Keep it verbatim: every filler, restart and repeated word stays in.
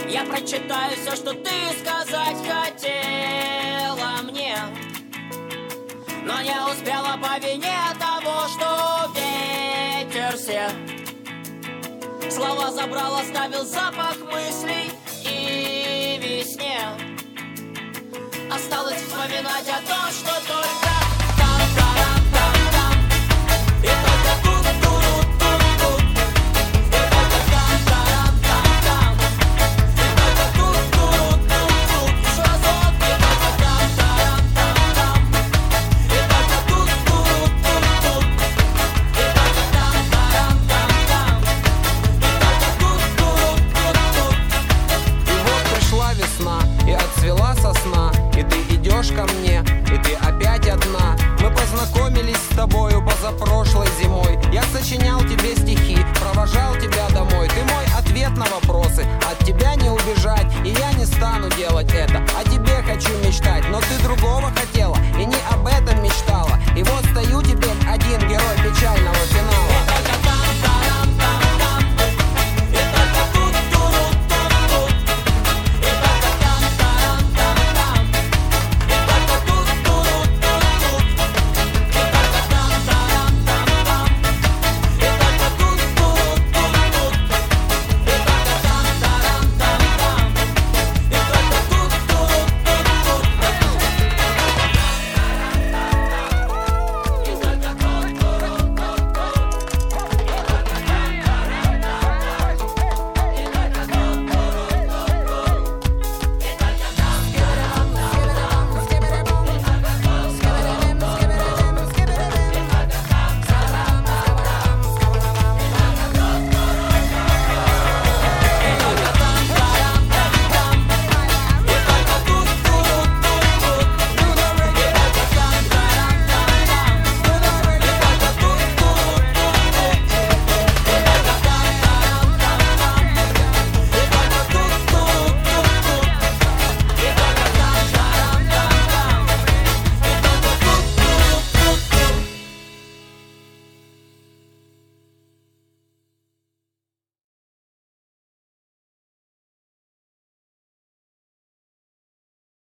Я прочитаю все, что ты сказать хотела мне, но не успела по вине того, что ветер все слова забрал, оставил запах мыслей и весне. Осталось вспоминать о том, что только там-тарам-там-там, и только тут-тут-тут-тут, и только там-тарам-там-там, и только тут-тут-тут-тут, еще разок, и только там-тарам-там-там, и только тут-тут-тут-тут, и только там-тарам-там-там, и только тут-тут-тут-тут. И вот пришла весна, и отцвела сосна, и ты идешь ко мне, и ты опять одна. Мы познакомились с тобою позапрошлой зимой. Я сочинял тебе стихи, провожал тебя домой. Ты мой ответ на вопросы, от тебя не убежать, и я не стану делать это. О тебе хочу мечтать, но ты другой.